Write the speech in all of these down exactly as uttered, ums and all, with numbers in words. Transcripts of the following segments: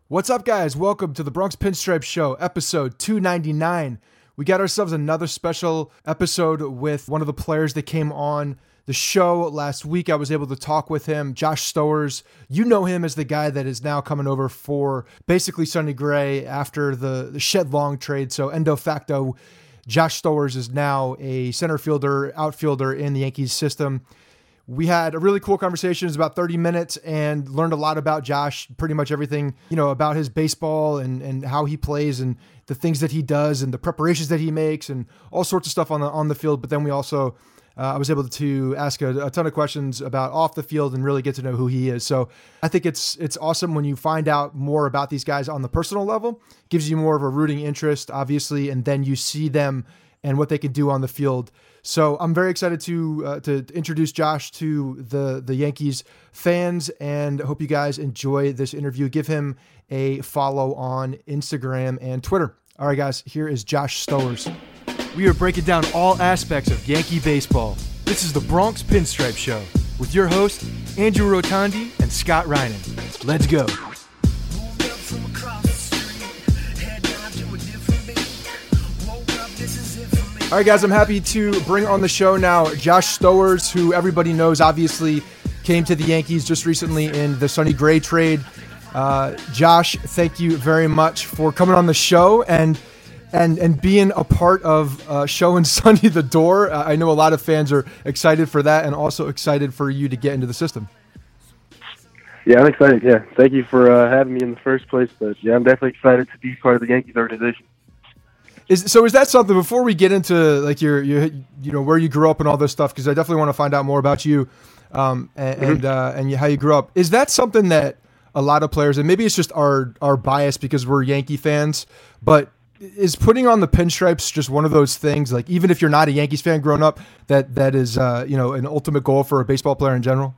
What's up, guys? Welcome to the Bronx Pinstripe Show, episode two ninety-nine. We got ourselves another special episode with one of the players that came on the show last week. I was able to talk with him, Josh Stowers. You know him as the guy that is now coming over for basically Sonny Gray after the, the Shed Long trade. So endo facto, Josh Stowers is now a center fielder, outfielder in the Yankees system. We had a really cool conversation. It was about thirty minutes and learned a lot about Josh, pretty much everything, you know, about his baseball and, and how he plays and the things that he does and the preparations that he makes and all sorts of stuff on the, on the field. But then we also, uh, I was able to ask a, a ton of questions about off the field and really get to know who he is. So I think it's, it's awesome when you find out more about these guys on the personal level, gives you more of a rooting interest, obviously, and then you see them and what they can do on the field. So I'm very excited to uh, to introduce Josh to the, the Yankees fans, and hope you guys enjoy this interview. Give him a follow on Instagram and Twitter. All right, guys, here is Josh Stowers. We are breaking down all aspects of Yankee baseball. This is the Bronx Pinstripe Show with your hosts, Andrew Rotondi and Scott Reinen. Let's go. All right, guys, I'm happy to bring on the show now Josh Stowers, who everybody knows obviously came to the Yankees just recently in the Sonny Gray trade. Uh, Josh, thank you very much for coming on the show and and and being a part of uh, showing Sonny the door. Uh, I know a lot of fans are excited for that and also excited for you to get into the system. Yeah, I'm excited. Yeah, thank you for uh, having me in the first place. But yeah, I'm definitely excited to be part of the Yankees organization. Is, so is that something, before we get into like your, your you know, where you grew up and all this stuff, because I definitely want to find out more about you um, and mm-hmm. and, uh, and how you grew up. Is that something that a lot of players, and maybe it's just our, our bias because we're Yankee fans, but is putting on the pinstripes just one of those things, like even if you're not a Yankees fan growing up, that that is uh, you know, an ultimate goal for a baseball player in general?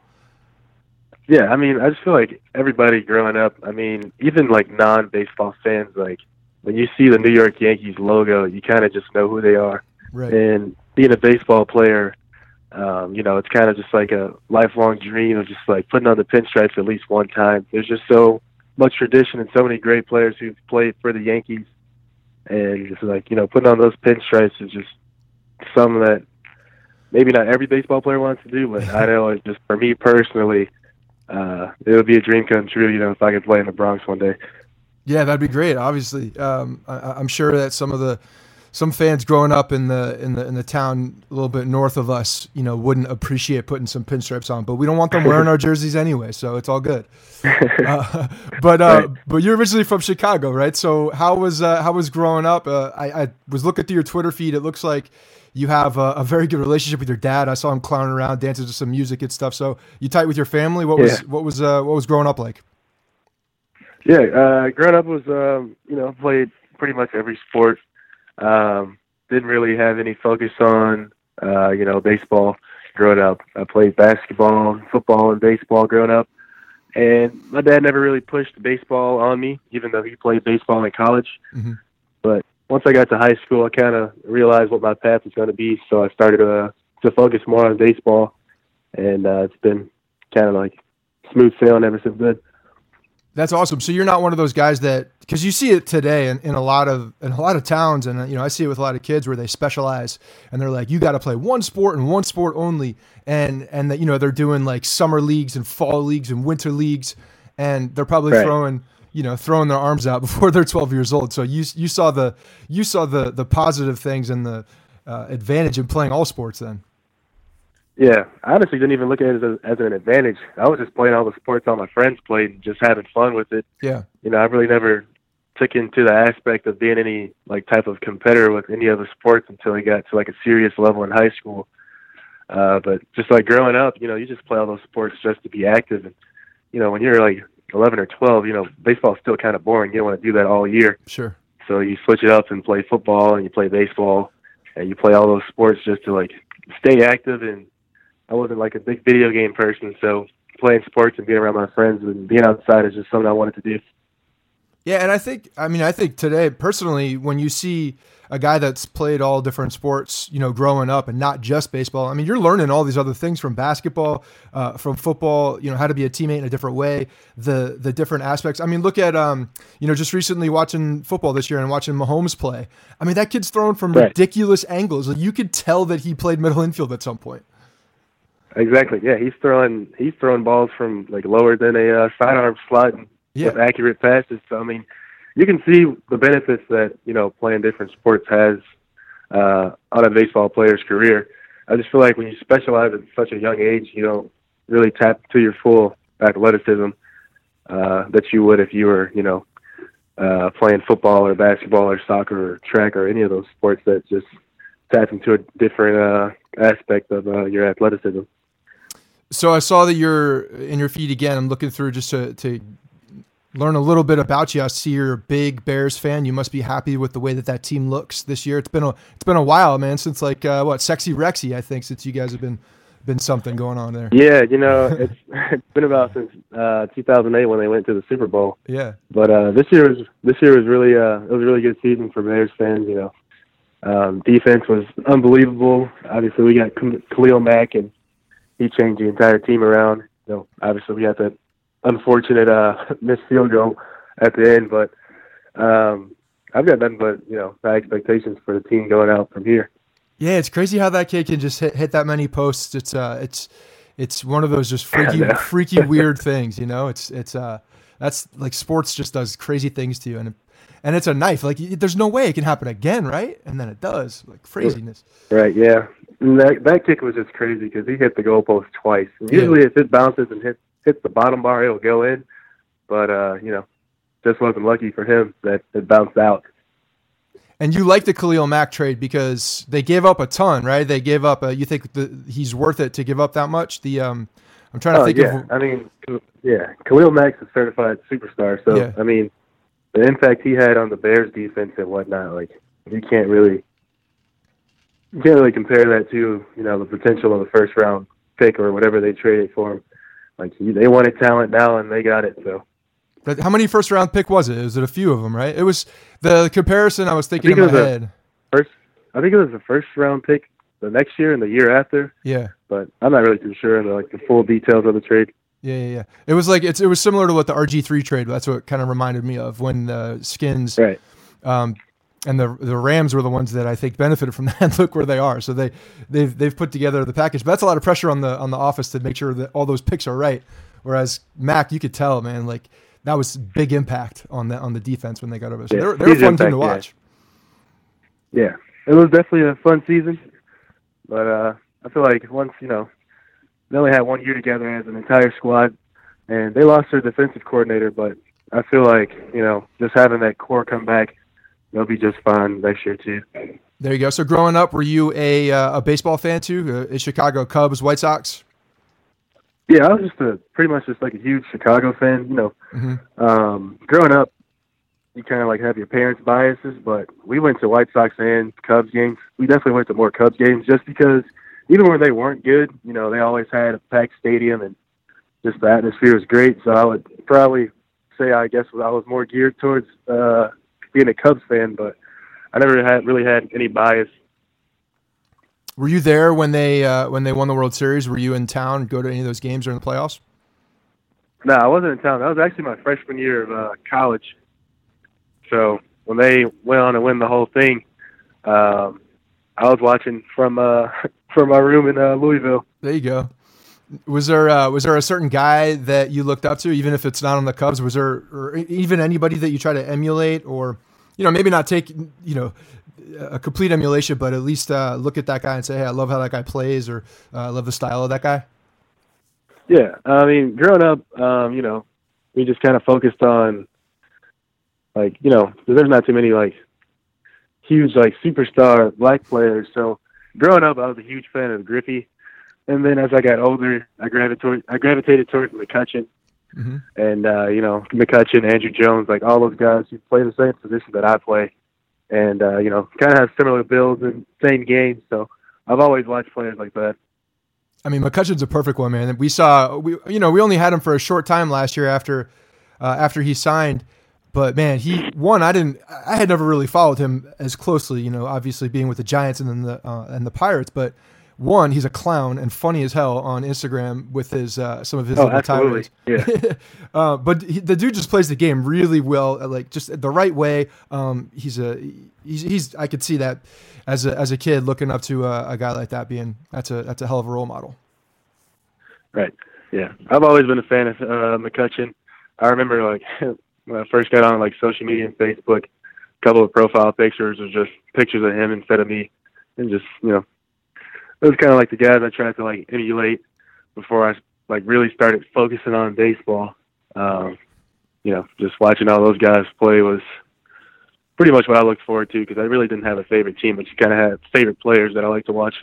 Yeah, I mean, I just feel like everybody growing up, I mean, even like non-baseball fans, like, when you see the New York Yankees logo, you kind of just know who they are. Right. And being a baseball player, um, you know, it's kind of just like a lifelong dream of just like putting on the pinstripes at least one time. There's just so much tradition and so many great players who've played for the Yankees. And just like, you know, putting on those pinstripes is just something that maybe not every baseball player wants to do, but I know it's just, for me personally, uh, it would be a dream come true, you know, if I could play in the Bronx one day. Yeah, that'd be great. Obviously, um, I, I'm sure that some of the some fans growing up in the in the in the town a little bit north of us, you know, wouldn't appreciate putting some pinstripes on. But we don't want them wearing our jerseys anyway, so it's all good. Uh, but uh, right. but you're originally from Chicago, right? So how was uh, how was growing up? Uh, I, I was looking through your Twitter feed. It looks like you have a, a very good relationship with your dad. I saw him clowning around, dancing to some music and stuff. So you tight with your family? What yeah. was what was uh, what was growing up like? Yeah, uh, growing up was, um, you know, played pretty much every sport. Um, didn't really have any focus on, uh, you know, baseball growing up. I played basketball, football, and baseball growing up. And my dad never really pushed baseball on me, even though he played baseball in college. Mm-hmm. But once I got to high school, I kind of realized what my path was going to be. So I started uh, to focus more on baseball. And uh, it's been kind of like smooth sailing ever since then. That's awesome. So you're not one of those guys that, because you see it today in, in a lot of in a lot of towns, and you know I see it with a lot of kids where they specialize and they're like, you got to play one sport and one sport only, and and that you know they're doing like summer leagues and fall leagues and winter leagues, and they're probably right. throwing you know throwing their arms out before they're twelve years old. So you you saw the you saw the the positive things and the uh, advantage in playing all sports then. Yeah, I honestly didn't even look at it as, as an advantage. I was just playing all the sports all my friends played and just having fun with it. Yeah. You know, I really never took into the aspect of being any like type of competitor with any other sports until I got to like a serious level in high school. Uh, but just like growing up, you know, you just play all those sports just to be active. And, you know, when you're like eleven or twelve, you know, baseball's still kind of boring. You don't want to do that all year. Sure. So you switch it up and play football and you play baseball and you play all those sports just to like stay active. And I wasn't like a big video game person, so playing sports and being around my friends and being outside is just something I wanted to do. Yeah, and I think, I mean, I think today, personally, when you see a guy that's played all different sports, you know, growing up and not just baseball, I mean, you're learning all these other things from basketball, uh, from football, you know, how to be a teammate in a different way, the the different aspects. I mean, look at, um, you know, just recently watching football this year and watching Mahomes play. I mean, that kid's throwing from Right. ridiculous angles. Like, you could tell that he played middle infield at some point. Exactly. Yeah, he's throwing he's throwing balls from like lower than a uh, sidearm slot and Yeah. with accurate passes. So I mean, you can see the benefits that you know playing different sports has uh, on a baseball player's career. I just feel like when you specialize at such a young age, you don't really tap to your full athleticism uh, that you would if you were you know uh, playing football or basketball or soccer or track or any of those sports that just tap into a different uh, aspect of uh, your athleticism. So I saw that you're in your feed again. I'm looking through just to, to learn a little bit about you. I see you're a big Bears fan. You must be happy with the way that that team looks this year. It's been a it's been a while, man, since like uh, what Sexy Rexy, I think, since you guys have been been something going on there. Yeah, you know, it's it's been about since uh, two thousand eight when they went to the Super Bowl. Yeah. But uh, this year was this year was really uh, it was a really good season for Bears fans. You know, um, defense was unbelievable. Obviously, we got Khalil Mack and he changed the entire team around. You know, obviously we had that unfortunate uh, missed field goal at the end, but um, I've got nothing but you know high expectations for the team going out from here. Yeah, it's crazy how that kid can just hit, hit that many posts. It's uh, it's it's one of those just freaky, freaky weird things. You know, it's it's uh, that's like sports just does crazy things to you, and and it's a knife. Like there's no way it can happen again, right? And then it does, like craziness. Right. Yeah. And that that kick was just crazy because he hit the goalpost twice. And usually, Yeah. if it bounces and hits hits the bottom bar, it'll go in. But uh, you know, just wasn't lucky for him that it bounced out. And you like the Khalil Mack trade because they gave up a ton, right? They gave up. A, you think the, he's worth it to give up that much? The um, I'm trying to Oh, think yeah. of. I mean, yeah, Khalil Mack's a certified superstar. So Yeah. I mean, the impact he had on the Bears defense and whatnot, like you can't really. You can't really compare that to, you know, the potential of a first round pick or whatever they traded for him. Like he, they wanted talent now and they got it. So, But how many first round pick was it? Was it a few of them, right? It was the comparison I was thinking think in it my was a- head. first, I think it was the first round pick the next year and the year after, Yeah. but I'm not really too sure of the, like the full details of the trade. Yeah, yeah, yeah. It was like it's it was similar to what the R G three trade. That's what it kind of reminded me of when the Skins, Right. um, and the the Rams were the ones that I think benefited from that. Look where they are. So they they've they've put together the package. But that's a lot of pressure on the on the office to make sure that all those picks are right. Whereas Mac, you could tell, man, like that was big impact on the on the defense when they got over. So Yeah, they were, they were a huge fun team to impact, yeah. watch. Yeah, it was definitely a fun season, but uh, I feel like once, you know, they only had one year together as an entire squad, and they lost their defensive coordinator, but I feel like, you know, just having that core come back, they'll be just fine next year too. There you go. So growing up, were you a uh, a baseball fan too? Uh, Chicago Cubs, White Sox? Yeah, I was just a pretty much just like a huge Chicago fan. You know, Mm-hmm. um, growing up, you kind of like have your parents' biases, but we went to White Sox and Cubs games. We definitely went to more Cubs games just because even when they weren't good, you know, they always had a packed stadium and just the atmosphere was great. So I would probably say I guess I was more geared towards uh, being a Cubs fan, but I never had really had any bias. Were you there when they uh, when they won the World Series? Were you in town? Go to any of those games during the playoffs? No, I wasn't in town. That was actually my freshman year of uh, college. So when they went on to win the whole thing, um, I was watching from uh, from my room in uh, Louisville. There you go. Was there uh, was there a certain guy that you looked up to, even if it's not on the Cubs? Was there or even anybody that you try to emulate, or you know, maybe not take you know a complete emulation, but at least uh, look at that guy and say, "Hey, I love how that guy plays," or uh, "I love the style of that guy." Yeah, I mean, growing up, um, you know, we just kind of focused on, like, you know, 'cause there's not too many like huge like superstar black players. So growing up, I was a huge fan of Griffey. And then as I got older, I gravitated I gravitated towards McCutchen, Mm-hmm. and uh, you know McCutchen, Andrew Jones, like all those guys who play the same position that I play, and uh, you know kind of have similar builds and same games. So I've always watched players like that. I mean, McCutchen's a perfect one, man. We saw, we you know, we only had him for a short time last year after uh, after he signed, But man, he one I didn't I had never really followed him as closely, you know, obviously being with the Giants and then the uh, and the Pirates, but one, he's a clown and funny as hell on Instagram with his uh, some of his oh, little absolutely. tirades. Yeah. uh, but he, the dude just plays the game really well, like just the right way. Um, he's a he's, he's I could see that as a as a kid looking up to a, a guy like that being that's a that's a hell of a role model. Right. Yeah. I've always been a fan of uh, McCutchen. I remember like when I first got on like social media and Facebook, a couple of profile pictures were just pictures of him instead of me, and just you know, it was kind of like the guys I tried to like emulate before I like really started focusing on baseball. Um, you know, just watching all those guys play was pretty much what I looked forward to because I really didn't have a favorite team, but just kind of had favorite players that I like to watch.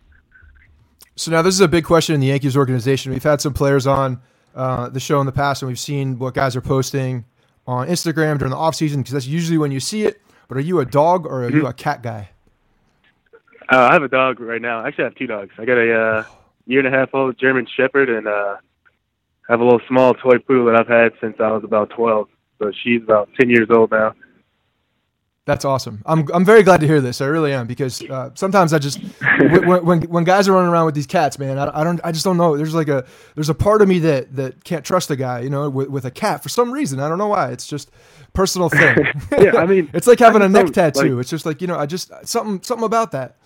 So now this is a big question in the Yankees organization. We've had some players on uh, the show in the past, and we've seen what guys are posting on Instagram during the offseason because that's usually when you see it. But are you a dog or are mm-hmm. you a cat guy? Uh, I have a dog right now. Actually, I have two dogs. I got a uh, year and a half old German Shepherd, and uh, I have a little small toy poodle that I've had since I was about twelve. So she's about ten years old now. That's awesome. I'm I'm very glad to hear this. I really am because uh, sometimes I just when, when when guys are running around with these cats, man, I, I don't I just don't know. There's like a there's a part of me that, that can't trust a guy, you know, with, with a cat for some reason. I don't know why. It's just a personal thing. Yeah, I mean, it's like having a neck tattoo. Like, it's just like you know, I just something something about that.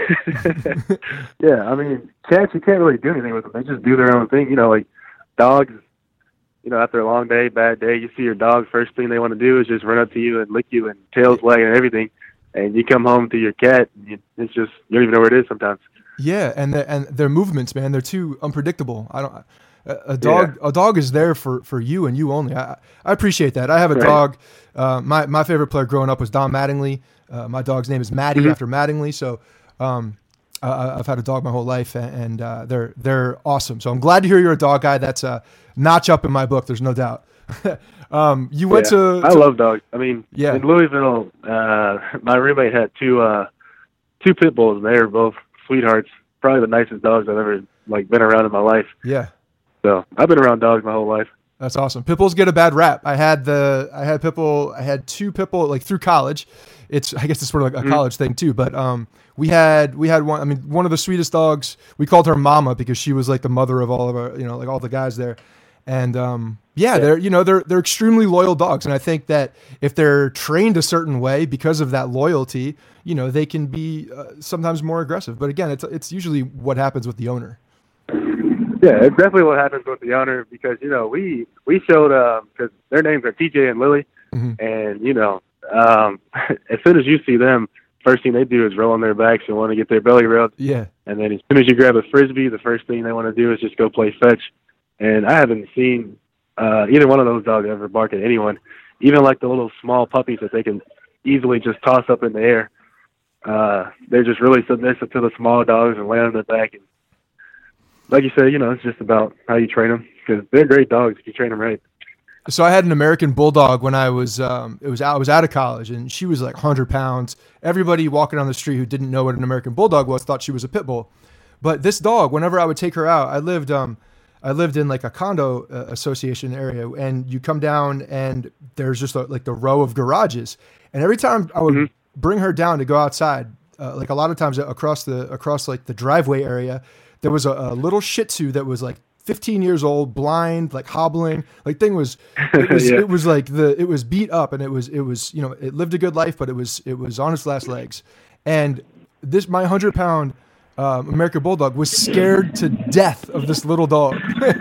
Yeah, I mean, cats you can't really do anything with them. They just do their own thing. You know, like dogs. You know, after a long day, bad day, you see your dog, first thing they want to do is just run up to you and lick you and tails wagging and everything. And you come home to your cat, and you, it's just, you don't even know where it is sometimes. Yeah, and the, and their movements, man, they're too unpredictable. I don't. A, a dog, yeah. a dog is there for, for you and you only. I, I appreciate that. I have a right. dog. Uh, my my favorite player growing up was Don Mattingly. Uh, my dog's name is Matty mm-hmm. after Mattingly. So, um, uh, I've had a dog my whole life, and, and uh, they're they're awesome. So I'm glad to hear you're a dog guy. That's a notch up in my book. There's no doubt. um, you went yeah, to, to. I love dogs. I mean, yeah. in Louisville, uh, my roommate had two uh, two pit bulls, and they were both sweethearts. Probably the nicest dogs I've ever like been around in my life. Yeah. So I've been around dogs my whole life. That's awesome. Pit bulls get a bad rap. I had the I had pit bull. I had two pit bull like through college. It's I guess it's sort of like a mm. college thing too. But um, we had we had one. I mean, one of the sweetest dogs. We called her Mama because she was like the mother of all of our, you know, like all the guys there. And um, yeah, yeah, they're you know they're they're extremely loyal dogs. And I think that if they're trained a certain way because of that loyalty, you know, they can be uh, sometimes more aggressive. But again, it's it's usually what happens with the owner. Yeah, it's definitely what happens with the owner because, you know, we, we showed, because uh, their names are T J and Lily, mm-hmm. and, you know, um, as soon as you see them, first thing they do is roll on their backs and want to get their belly rubbed. Yeah. And then as soon as you grab a Frisbee, the first thing they want to do is just go play fetch. And I haven't seen uh, either one of those dogs ever bark at anyone, even like the little small puppies that they can easily just toss up in the air. Uh, they're just really submissive to the small dogs and lay on their back. And like you said, you know, it's just about how you train them because they're great dogs if you train them right. So I had an American Bulldog when I was, um, it was I was out of college, and she was like one hundred pounds. Everybody walking down the street who didn't know what an American Bulldog was thought she was a pit bull. But this dog, whenever I would take her out, I lived, um, I lived in like a condo uh, association area, and you come down and there's just a, like the row of garages, and every time I would mm-hmm. bring her down to go outside, uh, like a lot of times across the across like the driveway area, there was a, a little Shih Tzu that was like fifteen years old, blind, like hobbling, like thing was, it was, yeah. it was like the, it was beat up, and it was, it was, you know, it lived a good life, but it was, it was on its last legs. And this, my hundred pound um, American Bulldog was scared to death of this little dog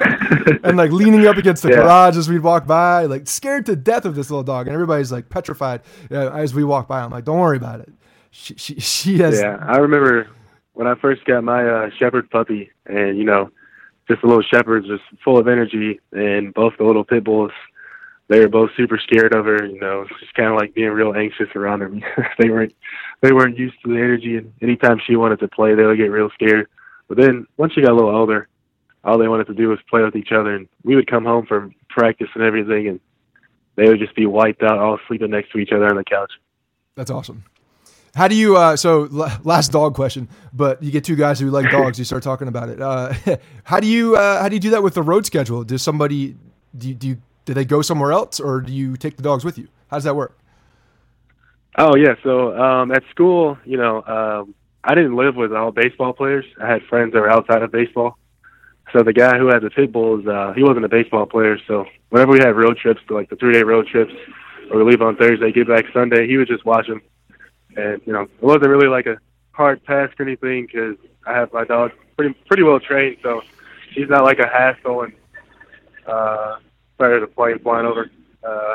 and like leaning up against the yeah. garage as we'd walk by, like scared to death of this little dog. And everybody's like petrified uh, as we walk by. I'm like, don't worry about it. She, she, she has. Yeah. I remember when I first got my uh, Shepherd puppy, and, you know, just a little shepherd, just full of energy, and both the little pit bulls, they were both super scared of her. You know, just kind of like being real anxious around her. they weren't, they weren't used to the energy, and anytime she wanted to play, they would get real scared. But then once she got a little older, all they wanted to do was play with each other, and we would come home from practice and everything, and they would just be wiped out, all sleeping next to each other on the couch. That's awesome. How do you, uh, so last dog question, but you get two guys who like dogs, you start talking about it. Uh, how do you, uh, how do you do that with the road schedule? Does somebody, do you, do you, do they go somewhere else, or do you take the dogs with you? How does that work? Oh yeah, so um, at school, you know, um, I didn't live with all baseball players. I had friends that were outside of baseball. So the guy who had the pit bulls, uh, he wasn't a baseball player. So whenever we had road trips, to like the three-day road trips, or we leave on Thursday, get back Sunday, he would just watch them. And you know, it wasn't really like a hard task or anything because I have my dog pretty pretty well trained. So she's not like a hassle and uh, prior to the plane flying over. Uh,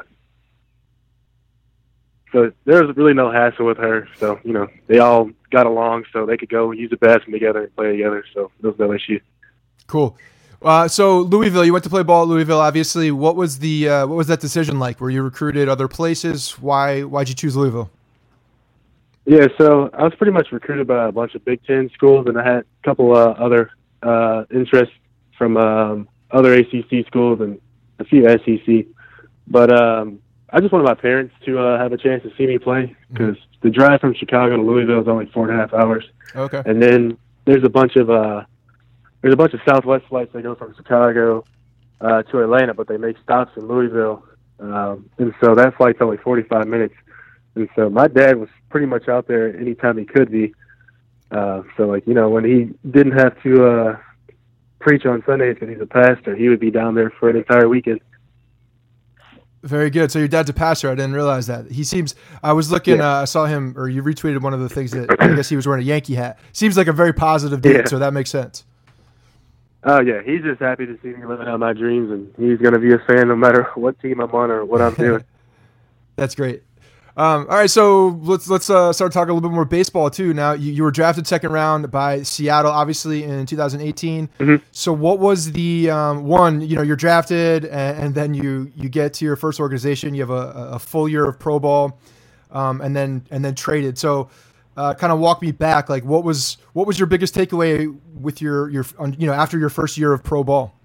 so there was really no hassle with her. So you know, they all got along, so they could go use the bathroom together and play together. So there was no issue. Cool. Uh, so Louisville, you went to play ball at Louisville. Obviously, what was the uh, what was that decision like? Were you recruited other places? Why why'd you choose Louisville? Yeah, so I was pretty much recruited by a bunch of Big Ten schools, and I had a couple uh, other uh, interests from um, other A C C schools and a few S E C. But um, I just wanted my parents to uh, have a chance to see me play because mm-hmm. the drive from Chicago to Louisville is only four and a half hours. Okay. And then there's a bunch of uh, There's a bunch of Southwest flights that go from Chicago uh, to Atlanta, but they make stops in Louisville. Um, and so that flight's only forty-five minutes. And so my dad was pretty much out there anytime he could be. Uh, so, like, you know, when he didn't have to uh, preach on Sundays because he's a pastor, he would be down there for an entire weekend. Very good. So your dad's a pastor. I didn't realize that. He seems, I was looking, yeah. uh, I saw him, or you retweeted one of the things that I guess he was wearing a Yankee hat. Seems like a very positive dude, yeah. So that makes sense. Oh, yeah. He's just happy to see me living out my dreams, and he's going to be a fan no matter what team I'm on or what I'm doing. That's great. Um, all right, so let's let's uh, start talking a little bit more baseball, too. Now, you, you were drafted second round by Seattle, obviously, in two thousand eighteen. Mm-hmm. So what was the, um, one, you know, you're drafted, and, and then you, you get to your first organization. You have a, a full year of pro ball, um, and then and then traded. So Uh, kind of walk me back. Like, what was what was your biggest takeaway with your your you know after your first year of pro ball?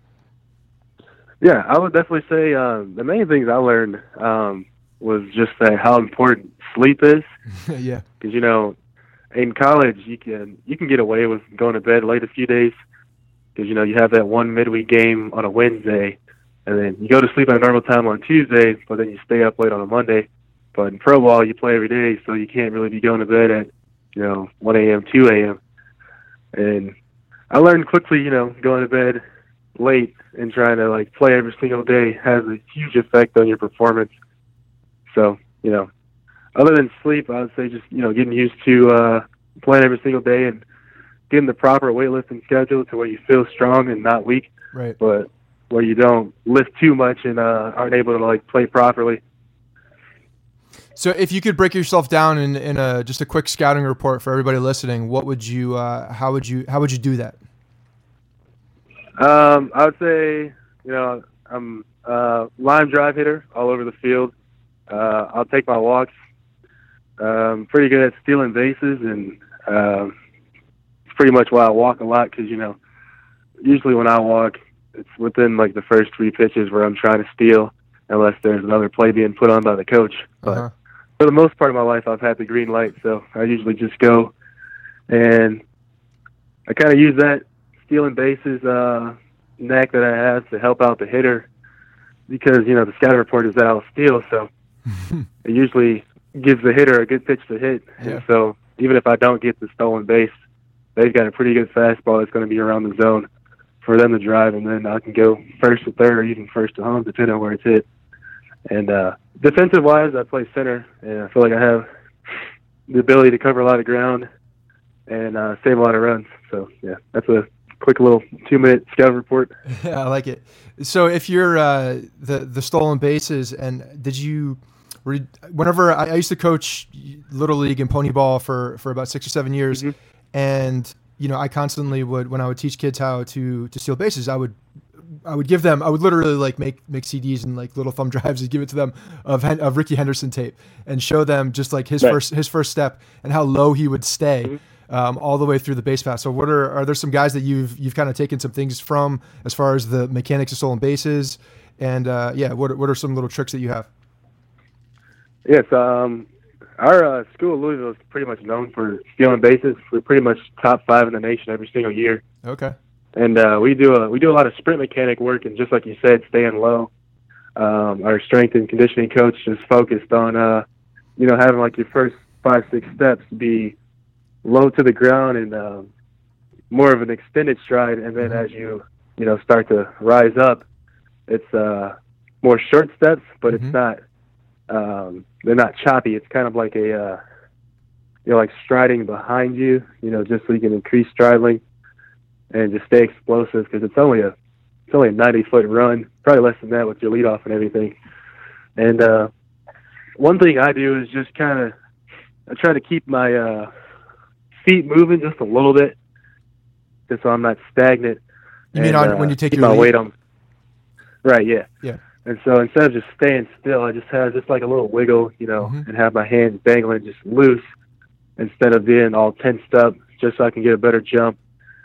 Yeah, I would definitely say um, the main things I learned um, was just that how important sleep is. Yeah, because you know, in college you can you can get away with going to bed late a few days because you know you have that one midweek game on a Wednesday, and then you go to sleep at a normal time on Tuesday, but then you stay up late on a Monday. But in pro ball, you play every day, so you can't really be going to bed at, you know, one a.m., two a.m. And I learned quickly, you know, going to bed late and trying to, like, play every single day has a huge effect on your performance. So, you know, other than sleep, I would say just, you know, getting used to uh, playing every single day and getting the proper weightlifting schedule to where you feel strong and not weak. Right. But where you don't lift too much and uh, aren't able to, like, play properly. So if you could break yourself down in, in a just a quick scouting report for everybody listening, what would you uh, how would you how would you do that? Um, I would say, you know, I'm a line drive hitter all over the field. Uh, I'll take my walks. I'm pretty good at stealing bases, and uh, it's pretty much why I walk a lot because, you know, usually when I walk, it's within like the first three pitches where I'm trying to steal, unless there's another play being put on by the coach. But uh-huh. for the most part of my life, I've had the green light, so I usually just go, and I kind of use that stealing bases uh, knack that I have to help out the hitter because, you know, the scouting report is that I'll steal, so it usually gives the hitter a good pitch to hit. Yeah. And so even if I don't get the stolen base, they've got a pretty good fastball that's going to be around the zone for them to drive, and then I can go first to third or even first to home, depending on where it's hit. And uh, defensive-wise, I play center, and I feel like I have the ability to cover a lot of ground and uh, save a lot of runs. So, yeah, that's a quick little two-minute scout report. Yeah, I like it. So if you're uh, the the stolen bases, and did you were you, whenever I, I used to coach Little League and Pony Ball for, for about six or seven years, mm-hmm. and you know I constantly would when I would teach kids how to to steal bases, I would I would give them, I would literally like make, make C Ds and like little thumb drives and give it to them of, of Ricky Henderson tape and show them just like his right. first, his first step and how low he would stay mm-hmm. um, all the way through the base pass. So what are, are there some guys that you've, you've kind of taken some things from as far as the mechanics of stolen bases and uh, yeah, what, what are some little tricks that you have? Yes. Um, our uh, school, Louisville, is pretty much known for stealing bases. We're pretty much top five in the nation every single year. Okay. And uh, we do a we do a lot of sprint mechanic work, and just like you said, staying low. um, our strength and conditioning coach just focused on, uh, you know, having like your first five, six steps be low to the ground and um, more of an extended stride. And then as you, you know, start to rise up, it's uh, more short steps, but mm-hmm. it's not, um, they're not choppy. It's kind of like a, uh, you know, like striding behind you, you know, just so you can increase stride length and just stay explosive, because it's only a, it's only a ninety foot run, probably less than that with your lead off and everything. And uh, one thing I do is just kind of, I try to keep my uh, feet moving just a little bit, just so I'm not stagnant. You mean and, on, uh, when you take keep your my lead? weight on? Right, yeah. Yeah. And so instead of just staying still, I just have just like a little wiggle, you know, mm-hmm. and have my hands dangling just loose instead of being all tensed up, just so I can get a better jump.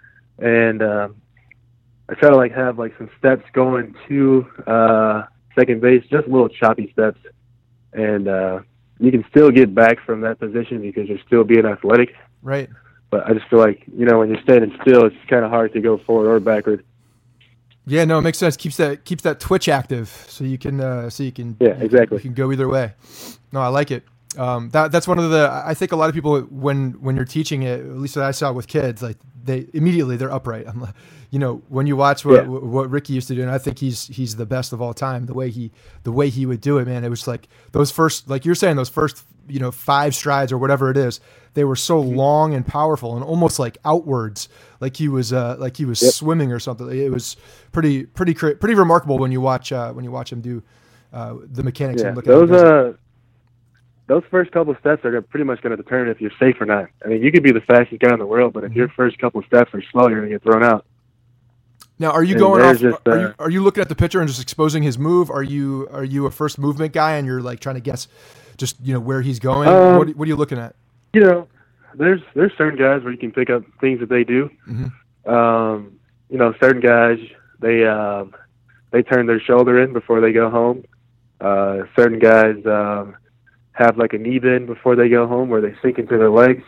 And um, I try to like have like some steps going to uh, second base, just little choppy steps. And uh, you can still get back from that position because you're still being athletic. Right. But I just feel like, you know, when you're standing still, it's kind of hard to go forward or backward. Yeah, no, it makes sense. Keeps that keeps that twitch active, so you can uh, so you can yeah exactly you can go either way. No, I like it. Um, that that's one of the I think a lot of people when when you're teaching it, at least that I saw with kids, like they immediately they're upright. I'm like, you know, when you watch what yeah. what Ricky used to do, and I think he's he's the best of all time. The way he the way he would do it, man, it was like those first, like you're saying, those first you know five strides or whatever it is. They were so long and powerful and almost like outwards, like he was uh, like he was yep. swimming or something. It was pretty pretty pretty remarkable when you watch uh, when you watch him do uh, the mechanics. Yeah, and look those at uh, those first couple of steps are pretty much going to determine if you're safe or not. I mean, you could be the fastest guy in the world, but if mm-hmm. your first couple of steps are slow, you're going to get thrown out. Now, are you and going off? Just, uh, are you are you looking at the pitcher and just exposing his move? Are you are you a first movement guy and you're like trying to guess just you know where he's going? Um, what, what are you looking at? You know. There's there's certain guys where you can pick up things that they do. Mm-hmm. Um, you know, certain guys they um, they turn their shoulder in before they go home. Uh, certain guys um, have like a knee bend before they go home, where they sink into their legs.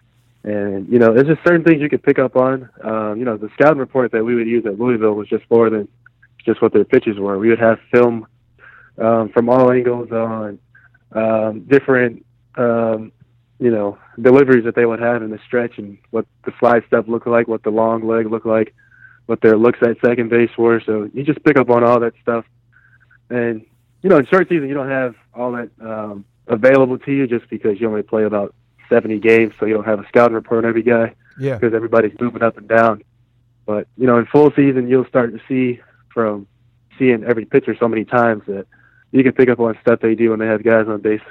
And you know, there's just certain things you can pick up on. Um, you know, the scouting report that we would use at Louisville was just more than just what their pitches were. We would have film um, from all angles on um, different. Um, you know, deliveries that they would have in the stretch and what the slide step looked like, what the long leg looked like, what their looks at second base were. So you just pick up on all that stuff. And, you know, in short season, you don't have all that um, available to you just because you only play about seventy games, so you don't have a scouting report on every guy. Yeah. Because everybody's moving up and down. But, you know, in full season, you'll start to see from seeing every pitcher so many times that you can pick up on stuff they do when they have guys on base.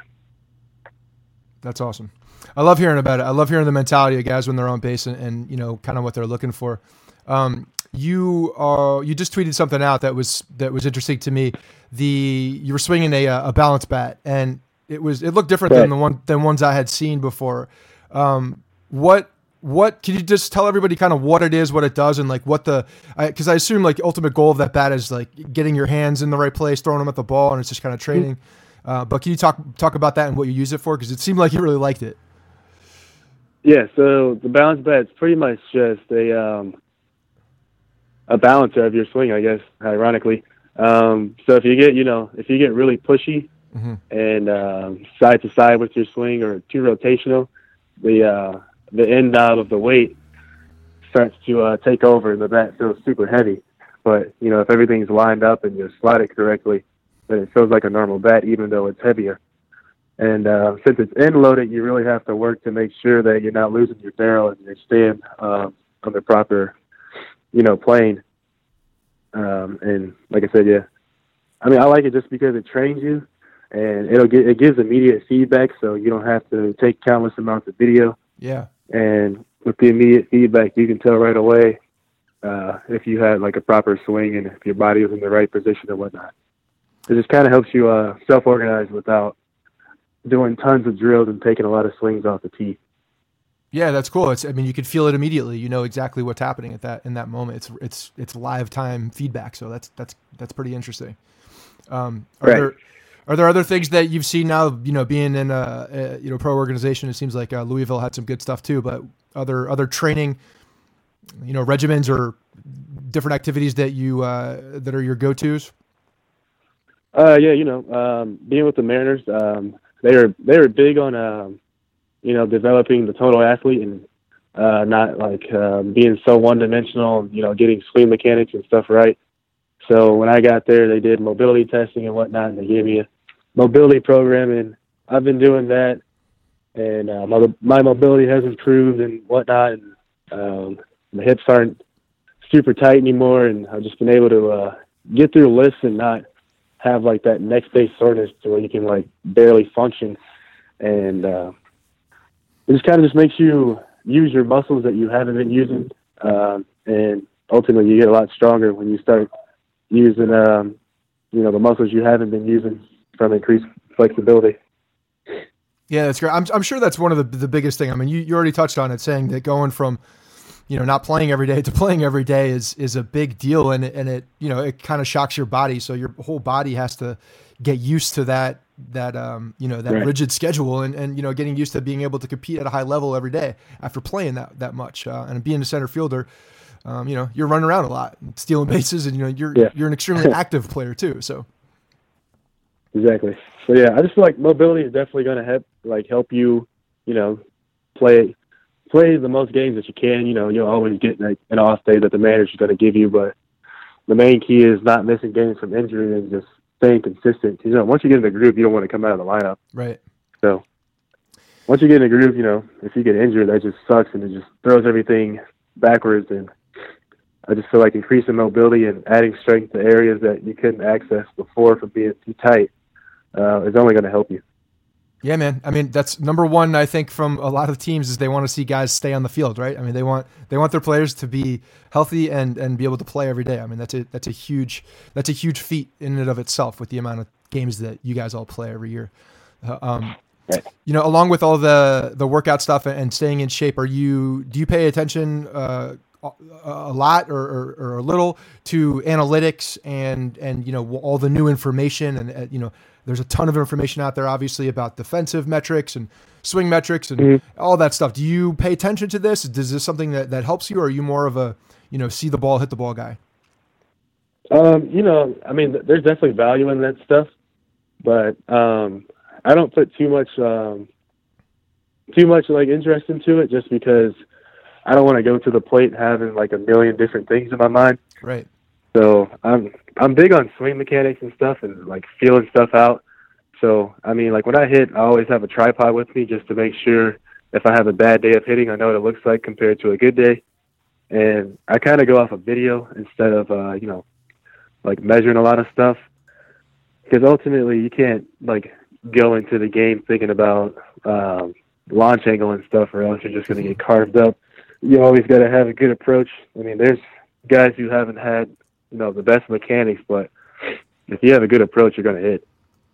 That's awesome. I love hearing about it. I love hearing the mentality of guys when they're on base and, and you know, kind of what they're looking for. Um, you are, you just tweeted something out that was, that was interesting to me. The, you were swinging a, a balance bat and it was, it looked different right. than the one, than ones I had seen before. Um, what, what, can you just tell everybody kind of what it is, what it does, and like what the, I, cause I assume like ultimate goal of that bat is like getting your hands in the right place, throwing them at the ball, and it's just kind of training. Mm-hmm. Uh, but can you talk, talk about that and what you use it for? Cause it seemed like you really liked it. Yeah, so the balance bat is pretty much just a um, a balancer of your swing, I guess, ironically. Um, so if you get, you know, if you get really pushy mm-hmm. and um, side to side with your swing or too rotational, the uh, the end knob of the weight starts to uh, take over and the bat feels super heavy. But, you know, if everything's lined up and you slide it correctly, then it feels like a normal bat even though it's heavier. And uh, since it's end loaded, you really have to work to make sure that you're not losing your barrel and you're staying um, on the proper, you know, plane. Um, and like I said, yeah, I mean, I like it just because it trains you, and it'll get it gives immediate feedback, so you don't have to take countless amounts of video. Yeah. And with the immediate feedback, you can tell right away uh, if you had like a proper swing and if your body was in the right position and whatnot. It just kind of helps you uh, self-organize without doing tons of drills and taking a lot of swings off the tee. Yeah, that's cool. It's, I mean, you can feel it immediately. You know exactly what's happening at that, in that moment. It's, it's, it's live time feedback. So that's, that's, that's pretty interesting. Um, are right. there, are there other things that you've seen now, you know, being in a, a you know, pro organization? It seems like uh, Louisville had some good stuff too, but other, other training, you know, regimens or different activities that you, uh, that are your go-tos? Uh, yeah, you know, um, being with the Mariners, um, they were they were big on um, you know, developing the total athlete and uh, not like um, being so one dimensional. You know, getting swing mechanics and stuff right. So when I got there, they did mobility testing and whatnot, and they gave me a mobility program, and I've been doing that, and uh, my my mobility has improved and whatnot, and um, the hips aren't super tight anymore, and I've just been able to uh, get through lifts and not have like that next day soreness to where you can like barely function, and uh, it just kind of just makes you use your muscles that you haven't been using, um, and ultimately you get a lot stronger when you start using, um, you know, the muscles you haven't been using from increased flexibility. Yeah, that's great. I'm, I'm sure that's one of the the biggest thing. I mean, you, you already touched on it, saying that going from, you know, not playing every day to playing every day is is a big deal, and it, and it you know it kind of shocks your body. So your whole body has to get used to that that um you know that Right. rigid schedule, and and you know getting used to being able to compete at a high level every day after playing that that much, uh, and being a center fielder. Um, you know, you're running around a lot, stealing bases, and you know you're Yeah. you're an extremely active player too. So Exactly. So yeah, I just feel like mobility is definitely going to help, like help you, you know, play play the most games that you can. You know, you'll always get like an off day that the manager's going to give you, but the main key is not missing games from injury and just staying consistent. You know, once you get in the groove, you don't want to come out of the lineup. right. So once you get in the groove, you know, if you get injured, that just sucks and it just throws everything backwards. And I just feel like increasing mobility and adding strength to areas that you couldn't access before from being too tight uh, is only going to help you. Yeah, man. I mean, that's number one, I think, from a lot of teams is they want to see guys stay on the field, right? I mean, they want they want their players to be healthy and, and be able to play every day. I mean, that's a that's a huge that's a huge feat in and of itself with the amount of games that you guys all play every year. Uh, um, Right. You know, along with all the the workout stuff and staying in shape, are you do you pay attention uh, a, a lot or, or, or a little to analytics and and you know all the new information and uh, you know there's a ton of information out there obviously about defensive metrics and swing metrics and Mm-hmm. all that stuff. Do you pay attention to this? Is this something that, that helps you, or are you more of a you know see the ball, hit the ball guy? Um, you know, I mean, there's definitely value in that stuff, but um, I don't put too much, um, too much like interest into it, just because I don't want to go to the plate having like a million different things in my mind. Right. So I'm I'm big on swing mechanics and stuff, and like feeling stuff out. So I mean, like when I hit, I always have a tripod with me just to make sure if I have a bad day of hitting, I know what it looks like compared to a good day. And I kind of go off of video instead of uh, you know. like measuring a lot of stuff, because ultimately you can't like go into the game thinking about um, launch angle and stuff, or else you're just going to get carved up. You always got to have a good approach. I mean, there's guys who haven't had, you know, the best mechanics, but if you have a good approach, you're going to hit.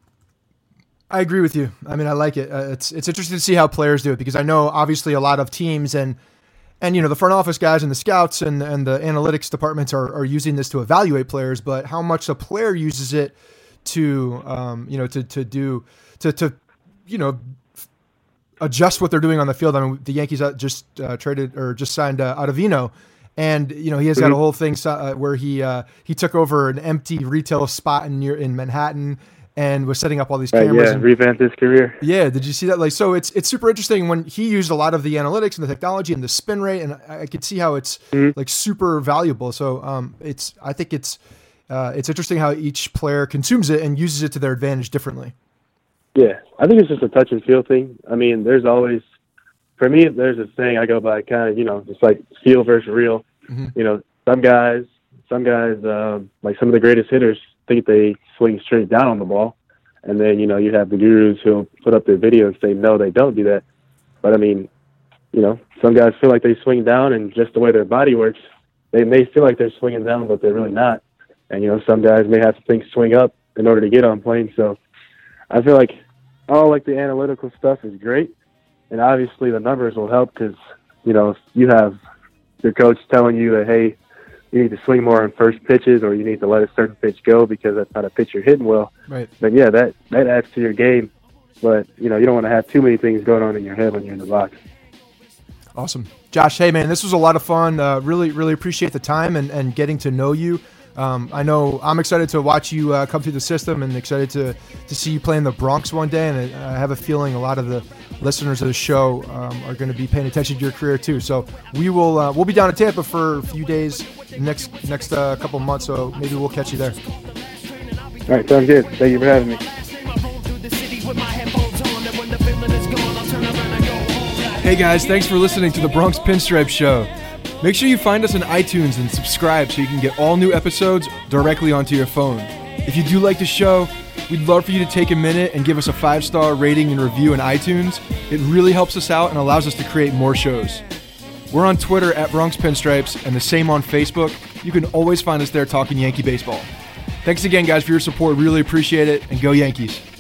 I agree with you. I mean, I like it. Uh, it's it's interesting to see how players do it, because I know obviously a lot of teams and and you know the front office guys and the scouts and and the analytics departments are are using this to evaluate players, but how much a player uses it to um, you know to to do to to you know adjust what they're doing on the field. I mean, the Yankees just uh, traded or just signed uh, Ottavino. And you know he has got a whole thing uh, where he uh, he took over an empty retail spot in near in Manhattan and was setting up all these Right, cameras. yeah, and, revamped his career. yeah, did you see that? Like, so it's it's super interesting when he used a lot of the analytics and the technology and the spin rate, and I, I could see how it's Mm-hmm. like super valuable. So um, it's I think it's uh, it's interesting how each player consumes it and uses it to their advantage differently. Yeah, I think it's just a touch and feel thing. I mean, there's always, for me, there's a thing I go by, kind of, you know, just like feel versus real. Mm-hmm. You know, some guys, some guys, um, like some of the greatest hitters, think they swing straight down on the ball, and then you know you have the gurus who'll put up their video and say no, they don't do that. But I mean, you know, some guys feel like they swing down, and just the way their body works, they may feel like they're swinging down, but they're really not. And you know, some guys may have to think swing up in order to get on plane. So I feel like all like the analytical stuff is great, and obviously the numbers will help, because you know if you have your coach telling you that, hey, you need to swing more on first pitches, or you need to let a certain pitch go because that's not a pitch you're hitting well, Right. then yeah, that, that adds to your game. But, you know, you don't want to have too many things going on in your head when you're in the box. Awesome. Josh, hey, man, this was a lot of fun. Uh, really, really appreciate the time and, and getting to know you. Um, I know I'm excited to watch you uh, come through the system and excited to, to see you play in the Bronx one day. And I, I have a feeling a lot of the listeners of the show um, are going to be paying attention to your career too. So we will uh, we'll be down in Tampa for a few days next next uh, couple of months. So maybe we'll catch you there. All right, sounds good. Thank you for having me. Hey guys, thanks for listening to the Bronx Pinstripe Show. Make sure you find us on iTunes and subscribe so you can get all new episodes directly onto your phone. If you do like the show, we'd love for you to take a minute and give us a five-star rating and review in iTunes. It really helps us out and allows us to create more shows. We're on Twitter at Bronx Pinstripes and the same on Facebook. You can always find us there talking Yankee baseball. Thanks again, guys, for your support. Really appreciate it, and go Yankees.